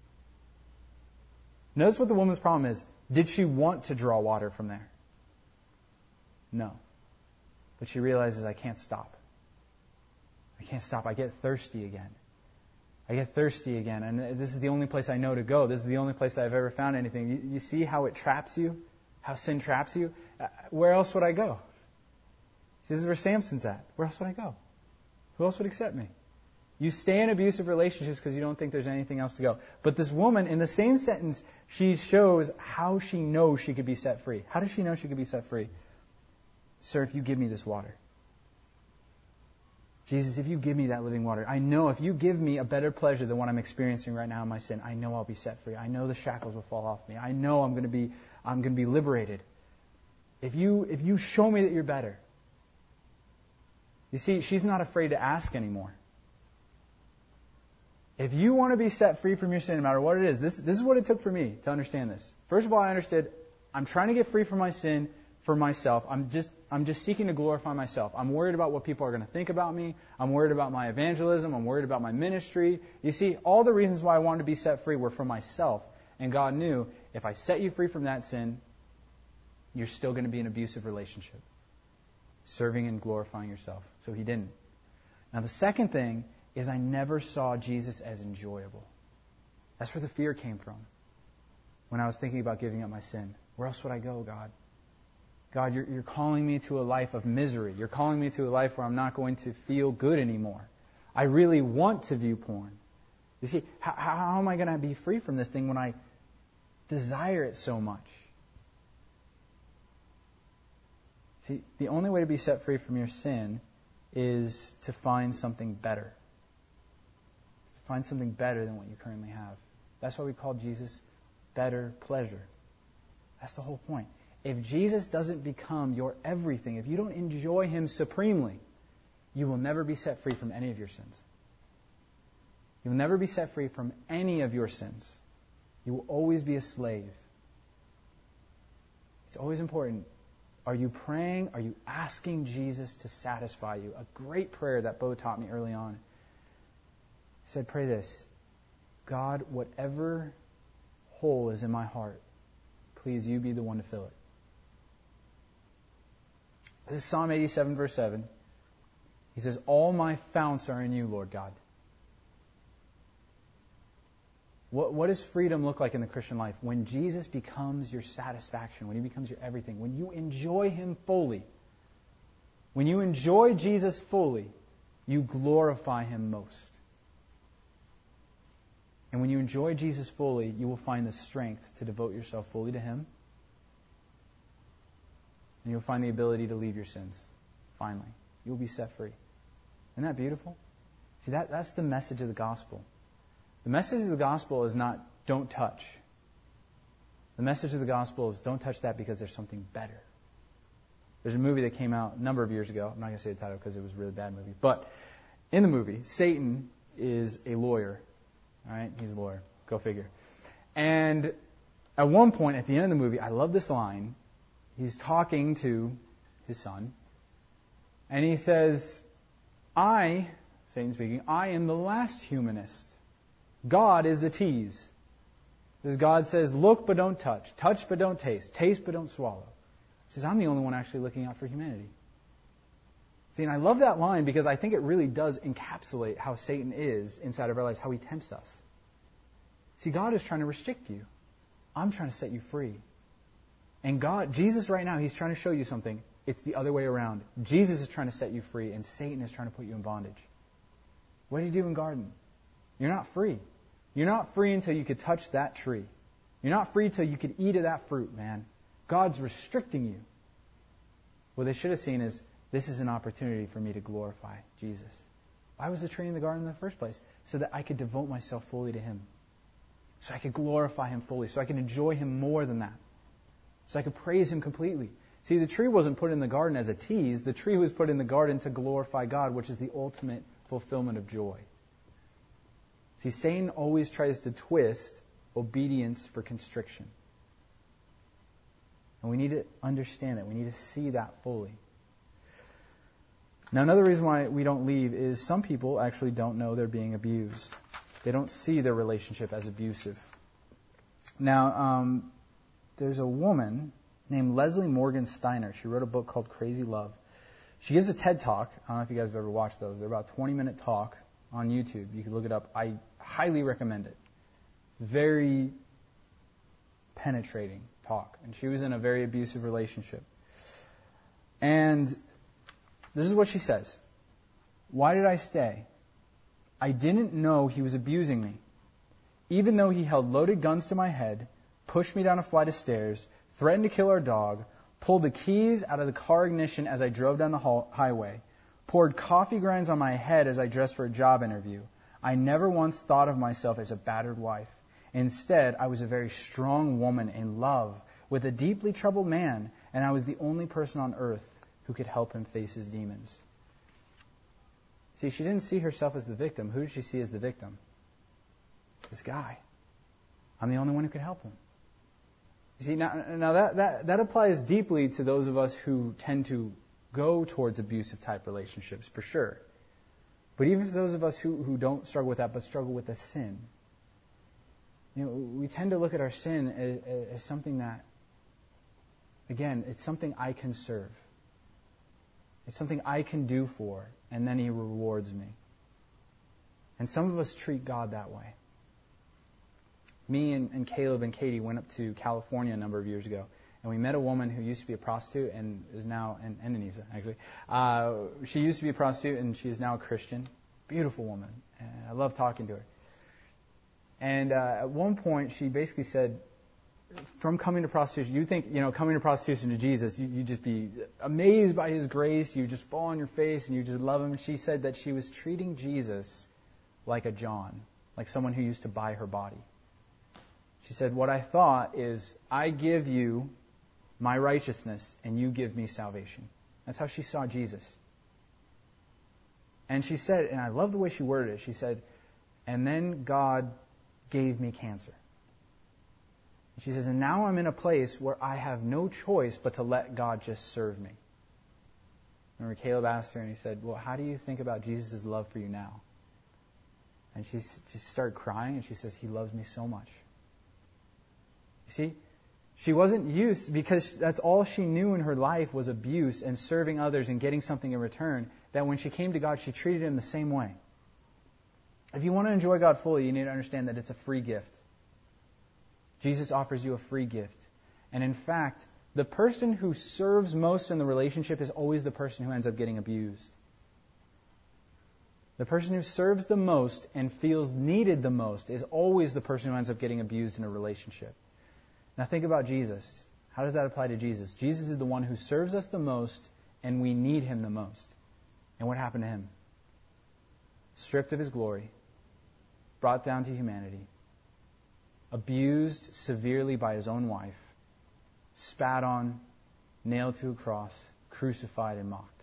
A: Notice what the woman's problem is. Did she want to draw water from there? No. But she realizes, I can't stop. I can't stop. I get thirsty again. I get thirsty again. And this is the only place I know to go. This is the only place I've ever found anything. You, you see how it traps you? How sin traps you? Uh, where else would I go? This is where Samson's at. Where else would I go? Who else would accept me? You stay in abusive relationships because you don't think there's anything else to go. But this woman, in the same sentence, she shows how she knows she could be set free. How does she know she could be set free? Sir, if you give me this water. Jesus, if you give me that living water, I know if you give me a better pleasure than what I'm experiencing right now in my sin, I know I'll be set free. I know the shackles will fall off me. I know I'm going to be, I'm going to be liberated. If you, if you show me that you're better. You see, she's not afraid to ask anymore. If you want to be set free from your sin, no matter what it is, this, this is what it took for me to understand this. First of all, I understood I'm trying to get free from my sin for myself. I'm just I'm just seeking to glorify myself. I'm worried about what people are going to think about me. I'm worried about my evangelism. I'm worried about my ministry. You see, all the reasons why I wanted to be set free were for myself. And God knew if I set you free from that sin, you're still going to be in an abusive relationship, serving and glorifying yourself. So He didn't. Now the second thing is I never saw Jesus as enjoyable. That's where the fear came from when I was thinking about giving up my sin. Where else would I go, God? God, you're, you're calling me to a life of misery. You're calling me to a life where I'm not going to feel good anymore. I really want to view porn. You see, how, how am I going to be free from this thing when I desire it so much? See, the only way to be set free from your sin is to find something better. To find something better than what you currently have. That's why we call Jesus better pleasure. That's the whole point. If Jesus doesn't become your everything, if you don't enjoy Him supremely, you will never be set free from any of your sins. You will never be set free from any of your sins. You will always be a slave. It's always important. Are you praying? Are you asking Jesus to satisfy you? A great prayer that Bo taught me early on. He said, pray this. God, whatever hole is in my heart, please you be the one to fill it. This is Psalm eighty-seven, verse seven. He says, all my founts are in you, Lord God. What, what does freedom look like in the Christian life? When Jesus becomes your satisfaction, when He becomes your everything, when you enjoy Him fully. When you enjoy Jesus fully, you glorify Him most. And when you enjoy Jesus fully, you will find the strength to devote yourself fully to Him. And you'll find the ability to leave your sins. Finally, you'll be set free. Isn't that beautiful? See, that, that's the message of the gospel. The message of the gospel is not, don't touch. The message of the gospel is, don't touch that because there's something better. There's a movie that came out a number of years ago. I'm not going to say the title because it was a really bad movie. But in the movie, Satan is a lawyer. All right? He's a lawyer. Go figure. And at one point, at the end of the movie, I love this line. He's talking to his son. And he says, I, Satan speaking, I am the last humanist. God is a tease. Because God says, look but don't touch. Touch but don't taste. Taste but don't swallow. He says, I'm the only one actually looking out for humanity. See, and I love that line because I think it really does encapsulate how Satan is inside of our lives, how he tempts us. See, God is trying to restrict you. I'm trying to set you free. And God, Jesus right now, He's trying to show you something. It's the other way around. Jesus is trying to set you free, and Satan is trying to put you in bondage. What do you do in garden? You're not free. You're not free until you could touch that tree. You're not free until you could eat of that fruit, man. God's restricting you. What they should have seen is, this is an opportunity for me to glorify Jesus. Why was the tree in the garden in the first place? So that I could devote myself fully to Him. So I could glorify Him fully. So I could enjoy Him more than that. So I could praise Him completely. See, the tree wasn't put in the garden as a tease. The tree was put in the garden to glorify God, which is the ultimate fulfillment of joy. See, Satan always tries to twist obedience for constriction. And we need to understand it. We need to see that fully. Now, another reason why we don't leave is some people actually don't know they're being abused. They don't see their relationship as abusive. Now, um, there's a woman named Leslie Morgan Steiner. She wrote a book called Crazy Love. She gives a TED Talk. I don't know if you guys have ever watched those. They're about a twenty-minute talk on YouTube. You can look it up. I highly recommend it. Very penetrating talk. And she was in a very abusive relationship. And this is what she says. Why did I stay? I didn't know he was abusing me. Even though he held loaded guns to my head, pushed me down a flight of stairs, threatened to kill our dog, pulled the keys out of the car ignition as I drove down the highway, poured coffee grinds on my head as I dressed for a job interview, I never once thought of myself as a battered wife. Instead, I was a very strong woman in love with a deeply troubled man, and I was the only person on earth who could help him face his demons. See, she didn't see herself as the victim. Who did she see as the victim? This guy. I'm the only one who could help him. You see, now, now that, that, that applies deeply to those of us who tend to go towards abusive type relationships, for sure. But even for those of us who, who don't struggle with that, but struggle with the sin, you know, we tend to look at our sin as, as something that, again, it's something I can serve. It's something I can do for, and then He rewards me. And some of us treat God that way. Me and, and Caleb and Katie went up to California a number of years ago, and we met a woman who used to be a prostitute and is now, and, and Anissa, actually. Uh, she used to be a prostitute, and she is now a Christian. Beautiful woman. And I love talking to her. And uh, at one point, she basically said, from coming to prostitution, you think, you know, coming to prostitution to Jesus, you, you just be amazed by His grace, you just fall on your face, and you just love Him. She said that she was treating Jesus like a John, like someone who used to buy her body. She said, what I thought is, I give you my righteousness, and you give me salvation. That's how she saw Jesus. And she said, and I love the way she worded it, she said, and then God gave me cancer. She says, and now I'm in a place where I have no choice but to let God just serve me. Remember, Caleb asked her, and he said, well, how do you think about Jesus' love for you now? And she, she started crying, and she says, He loves me so much. You see, she wasn't used, because that's all she knew in her life was abuse and serving others and getting something in return, that when she came to God, she treated Him the same way. If you want to enjoy God fully, you need to understand that it's a free gift. Jesus offers you a free gift. And in fact, the person who serves most in the relationship is always the person who ends up getting abused. The person who serves the most and feels needed the most is always the person who ends up getting abused in a relationship. Now think about Jesus. How does that apply to Jesus? Jesus is the one who serves us the most, and we need him the most. And what happened to him? Stripped of his glory, brought down to humanity, abused severely by his own wife, spat on, nailed to a cross, crucified and mocked.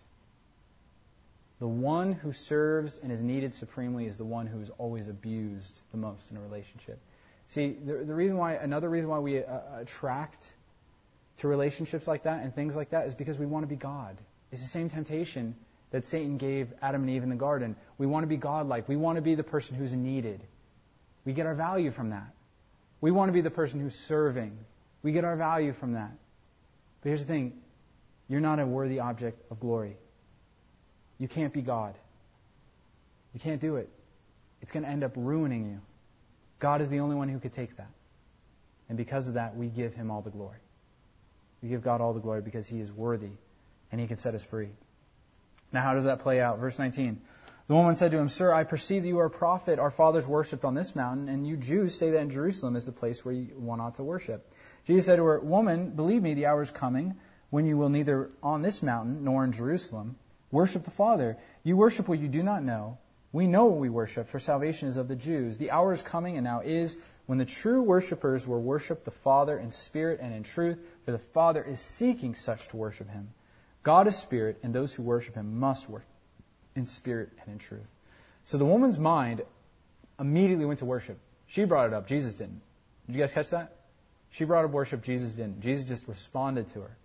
A: The one who serves and is needed supremely is the one who is always abused the most in a relationship. See, the, the reason why, another reason why we uh, attract to relationships like that and things like that is because we want to be God. It's the same temptation that Satan gave Adam and Eve in the garden. We want to be God-like. We want to be the person who's needed. We get our value from that. We want to be the person who's serving. We get our value from that. But here's the thing. You're not a worthy object of glory. You can't be God. You can't do it. It's going to end up ruining you. God is the only one who could take that. And because of that, we give him all the glory. We give God all the glory because he is worthy and he can set us free. Now, how does that play out? Verse nineteen. The woman said to him, Sir, I perceive that you are a prophet. Our fathers worshipped on this mountain, and you Jews say that in Jerusalem is the place where one ought to worship. Jesus said to her, Woman, believe me, the hour is coming when you will neither on this mountain nor in Jerusalem worship the Father. You worship what you do not know. We know what we worship, for salvation is of the Jews. The hour is coming, and now is, when the true worshippers will worship the Father in spirit and in truth, for the Father is seeking such to worship him. God is spirit, and those who worship him must worship in spirit and in truth. So the woman's mind immediately went to worship. She brought it up. Jesus didn't. Did you guys catch that? She brought up worship. Jesus didn't. Jesus just responded to her.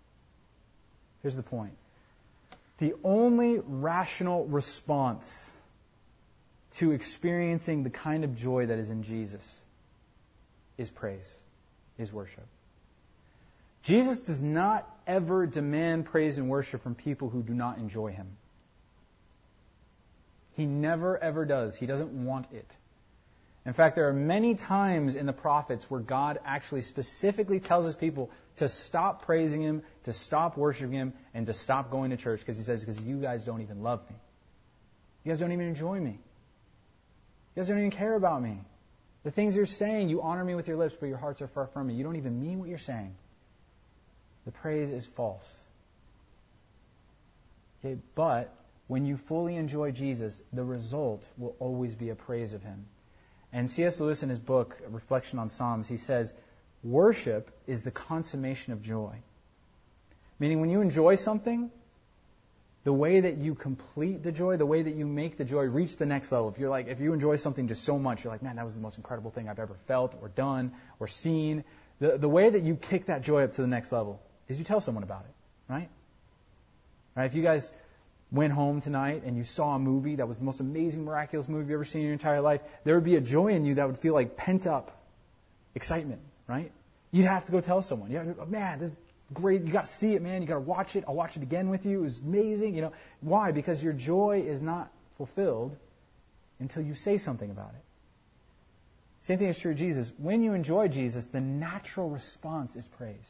A: Here's the point. The only rational response to experiencing the kind of joy that is in Jesus is praise, is worship. Jesus does not ever demand praise and worship from people who do not enjoy him. He never, ever does. He doesn't want it. In fact, there are many times in the prophets where God actually specifically tells his people to stop praising him, to stop worshiping him, and to stop going to church, because he says, because you guys don't even love me. You guys don't even enjoy me. You guys don't even care about me. The things you're saying, you honor me with your lips, but your hearts are far from me. You don't even mean what you're saying. The praise is false. Okay, but when you fully enjoy Jesus, the result will always be a praise of him. And C S Lewis in his book, Reflection on Psalms, he says, worship is the consummation of joy. Meaning when you enjoy something, the way that you complete the joy, the way that you make the joy reach the next level. If you're like, if you enjoy something just so much, you're like, man, that was the most incredible thing I've ever felt or done or seen. The, the way that you kick that joy up to the next level is you tell someone about it, right? Right? If you guys went home tonight and you saw a movie that was the most amazing, miraculous movie you've ever seen in your entire life, there would be a joy in you that would feel like pent-up excitement, right? You'd have to go tell someone. You have to go, man, this is great. You got to see it, man. You got to watch it. I'll watch it again with you. It was amazing. You know why? Because your joy is not fulfilled until you say something about it. Same thing is true of Jesus. When you enjoy Jesus, the natural response is praise.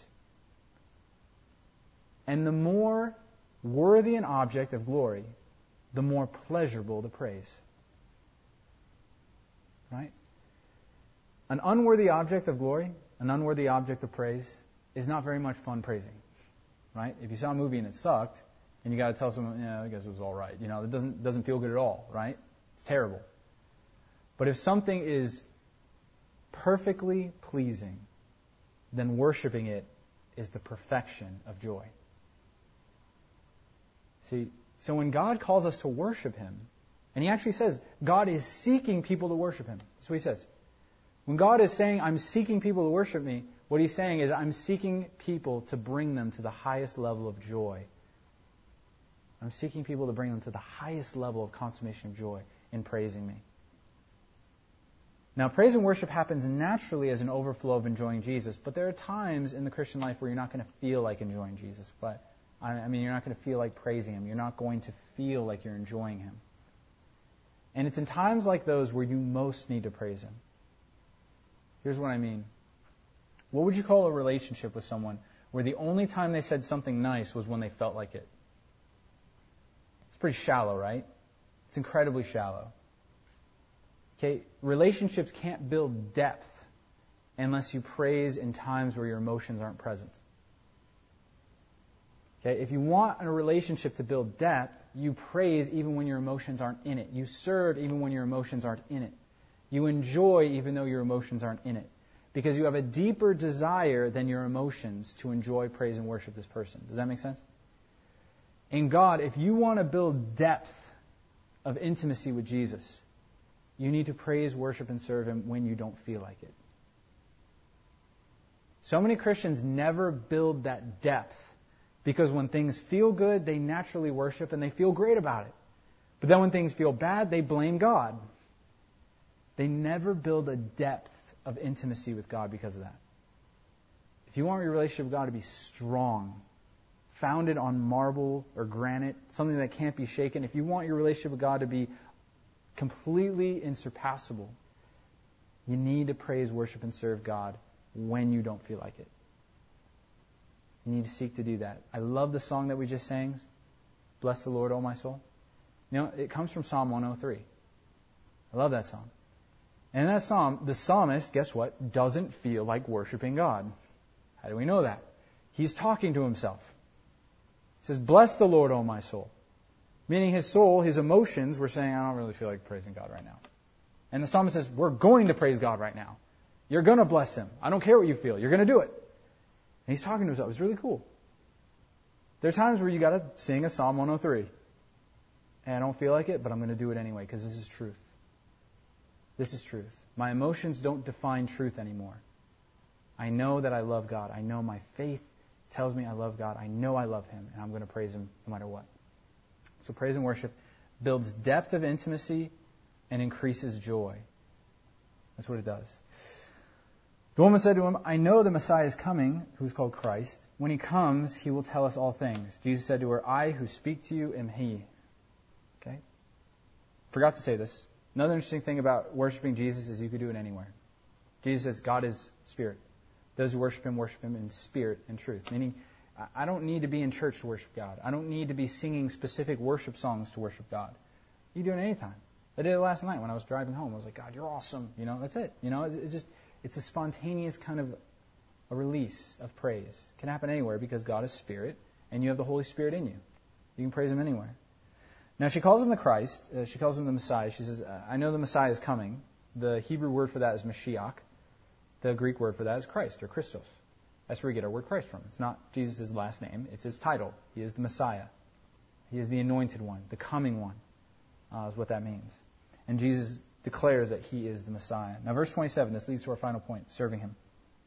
A: And the more worthy an object of glory, the more pleasurable the praise. Right? An unworthy object of glory, an unworthy object of praise, is not very much fun praising. Right? If you saw a movie and it sucked, and you got to tell someone, yeah, I guess it was all right. You know, it doesn't doesn't feel good at all. Right? It's terrible. But if something is perfectly pleasing, then worshiping it is the perfection of joy. See, so when God calls us to worship him, and he actually says God is seeking people to worship him. That's what he says. When God is saying, I'm seeking people to worship me, what he's saying is, I'm seeking people to bring them to the highest level of joy. I'm seeking people to bring them to the highest level of consummation of joy in praising me. Now, praise and worship happens naturally as an overflow of enjoying Jesus, but there are times in the Christian life where you're not going to feel like enjoying Jesus. But I mean, you're not going to feel like praising him. You're not going to feel like you're enjoying him. And it's in times like those where you most need to praise him. Here's what I mean. What would you call a relationship with someone where the only time they said something nice was when they felt like it? It's pretty shallow, right? It's incredibly shallow. Okay, relationships can't build depth unless you praise in times where your emotions aren't present. Okay, if you want a relationship to build depth, you praise even when your emotions aren't in it. You serve even when your emotions aren't in it. You enjoy even though your emotions aren't in it. Because you have a deeper desire than your emotions to enjoy, praise, and worship this person. Does that make sense? In God, if you want to build depth of intimacy with Jesus, you need to praise, worship, and serve Him when you don't feel like it. So many Christians never build that depth because when things feel good, they naturally worship and they feel great about it. But then when things feel bad, they blame God. They never build a depth of intimacy with God because of that. If you want your relationship with God to be strong, founded on marble or granite, something that can't be shaken, if you want your relationship with God to be completely insurpassable, you need to praise, worship, and serve God when you don't feel like it. You need to seek to do that. I love the song that we just sang, Bless the Lord, O my soul. You know, it comes from Psalm one oh three. I love that song. And in that psalm, the psalmist, guess what, doesn't feel like worshiping God. How do we know that? He's talking to himself. He says, Bless the Lord, O my soul. Meaning his soul, his emotions were saying, I don't really feel like praising God right now. And the psalmist says, we're going to praise God right now. You're going to bless Him. I don't care what you feel. You're going to do it. And he's talking to himself. It's really cool. There are times where you got to sing a Psalm one oh three. And I don't feel like it, but I'm going to do it anyway because this is truth. This is truth. My emotions don't define truth anymore. I know that I love God. I know my faith tells me I love God. I know I love Him, and I'm going to praise Him no matter what. So praise and worship builds depth of intimacy and increases joy. That's what it does. The woman said to him, I know the Messiah is coming, who's called Christ. When He comes, He will tell us all things. Jesus said to her, I who speak to you am He. Okay? Forgot to say this. Another interesting thing about worshiping Jesus is you could do it anywhere. Jesus says God is spirit. Those who worship Him, worship Him in spirit and truth. Meaning, I don't need to be in church to worship God. I don't need to be singing specific worship songs to worship God. You do it anytime. I did it last night when I was driving home. I was like, God, you're awesome. You know, that's it. You know, it, it just, it's a spontaneous kind of a release of praise. It can happen anywhere because God is spirit and you have the Holy Spirit in you. You can praise Him anywhere. Now, she calls Him the Christ. Uh, she calls Him the Messiah. She says, I know the Messiah is coming. The Hebrew word for that is Mashiach. The Greek word for that is Christ or Christos. That's where we get our word Christ from. It's not Jesus' last name. It's His title. He is the Messiah. He is the anointed one, the coming one, uh, is what that means. And Jesus declares that He is the Messiah. Now, verse twenty-seven, this leads to our final point, serving Him.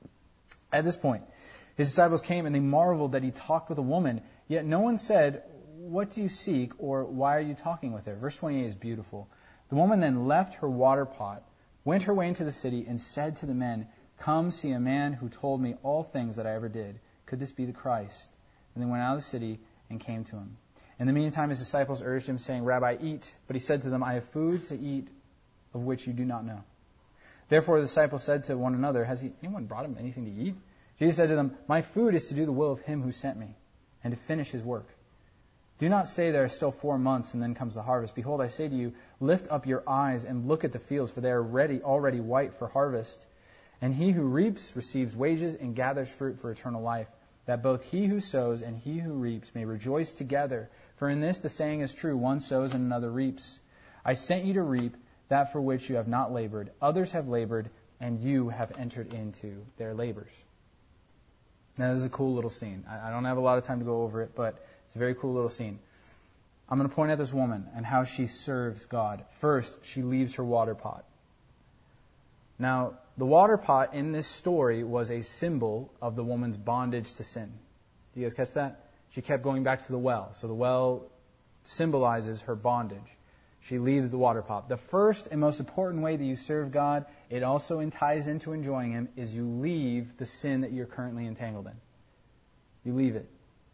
A: At this point, His disciples came and they marveled that He talked with a woman, yet no one said, what do you seek, or why are you talking with her? Verse twenty-eight is beautiful. The woman then left her water pot, went her way into the city, and said to the men, come see a man who told me all things that I ever did. Could this be the Christ? And they went out of the city and came to Him. In the meantime, His disciples urged Him, saying, Rabbi, eat. But He said to them, I have food to eat of which you do not know. Therefore the disciples said to one another, has he, anyone brought Him anything to eat? Jesus said to them, my food is to do the will of Him who sent me, and to finish His work. Do not say there are still four months and then comes the harvest. Behold, I say to you, lift up your eyes and look at the fields, for they are ready, already white for harvest. And he who reaps receives wages and gathers fruit for eternal life, that both he who sows and he who reaps may rejoice together. For in this the saying is true, one sows and another reaps. I sent you to reap that for which you have not labored. Others have labored, and you have entered into their labors. Now, this is a cool little scene. I don't have a lot of time to go over it, but it's a very cool little scene. I'm going to point out this woman and how she serves God. First, she leaves her water pot. Now, the water pot in this story was a symbol of the woman's bondage to sin. Do you guys catch that? She kept going back to the well. So the well symbolizes her bondage. She leaves the water pot. The first and most important way that you serve God, it also ties into enjoying Him, is you leave the sin that you're currently entangled in. You leave it.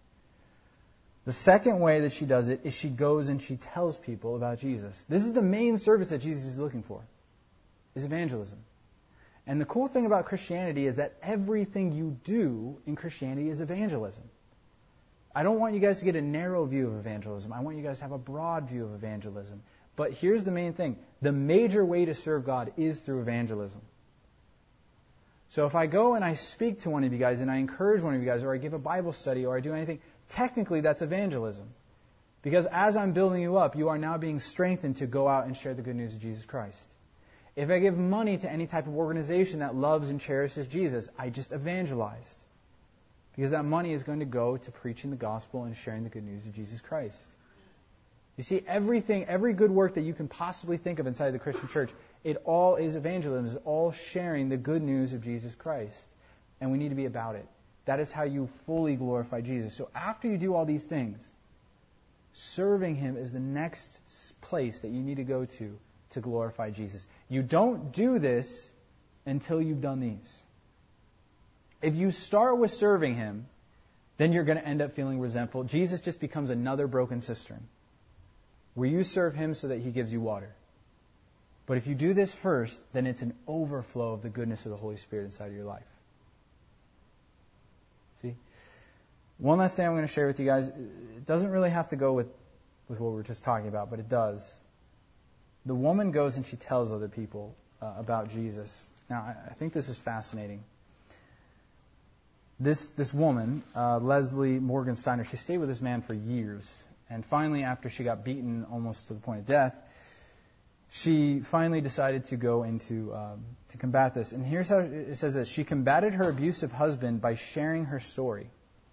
A: The second way that she does it is she goes and she tells people about Jesus. This is the main service that Jesus is looking for, is evangelism. And the cool thing about Christianity is that everything you do in Christianity is evangelism. I don't want you guys to get a narrow view of evangelism. I want you guys to have a broad view of evangelism. But here's the main thing. The major way to serve God is through evangelism. So if I go and I speak to one of you guys and I encourage one of you guys, or I give a Bible study, or I do anything, technically that's evangelism. Because as I'm building you up, you are now being strengthened to go out and share the good news of Jesus Christ. If I give money to any type of organization that loves and cherishes Jesus, I just evangelized. Because that money is going to go to preaching the gospel and sharing the good news of Jesus Christ. You see, everything, every good work that you can possibly think of inside the Christian church, it all is evangelism. It's all sharing the good news of Jesus Christ. And we need to be about it. That is how you fully glorify Jesus. So after you do all these things, serving Him is the next place that you need to go to to glorify Jesus. You don't do this until you've done these. If you start with serving Him, then you're going to end up feeling resentful. Jesus just becomes another broken cistern where you serve Him so that He gives you water. But if you do this first, then it's an overflow of the goodness of the Holy Spirit inside of your life. See? One last thing I'm going to share with you guys. It doesn't really have to go with, with what we were just talking about, but it does. The woman goes and she tells other people uh, about Jesus. Now, I, I think this is fascinating. This this woman, uh, Leslie Morgensteiner, she stayed with this man for years. And finally, after she got beaten almost to the point of death, she finally decided to go into um, to combat this. And here's how it says this. She combated her abusive husband by sharing her story.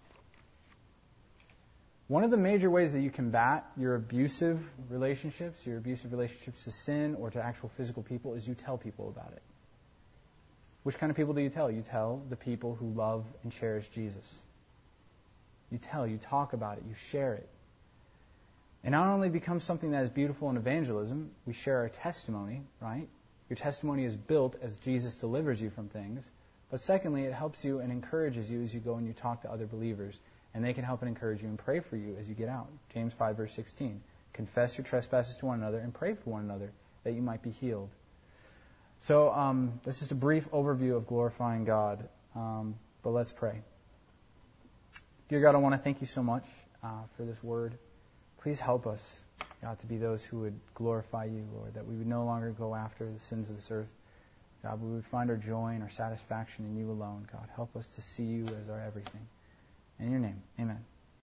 A: One of the major ways that you combat your abusive relationships, your abusive relationships to sin or to actual physical people, is you tell people about it. Which kind of people do you tell? You tell the people who love and cherish Jesus. You tell, you talk about it, you share it. It not only becomes something that is beautiful in evangelism, we share our testimony, right? Your testimony is built as Jesus delivers you from things. But secondly, it helps you and encourages you as you go and you talk to other believers. And they can help and encourage you and pray for you as you get out. James five, verse sixteen. Confess your trespasses to one another and pray for one another that you might be healed. So um, this is just a brief overview of glorifying God. Um, but let's pray. Dear God, I want to thank you so much uh, for this word. Please help us, God, to be those who would glorify you, Lord, that we would no longer go after the sins of this earth. God, we would find our joy and our satisfaction in you alone. God, help us to see you as our everything. In your name, amen.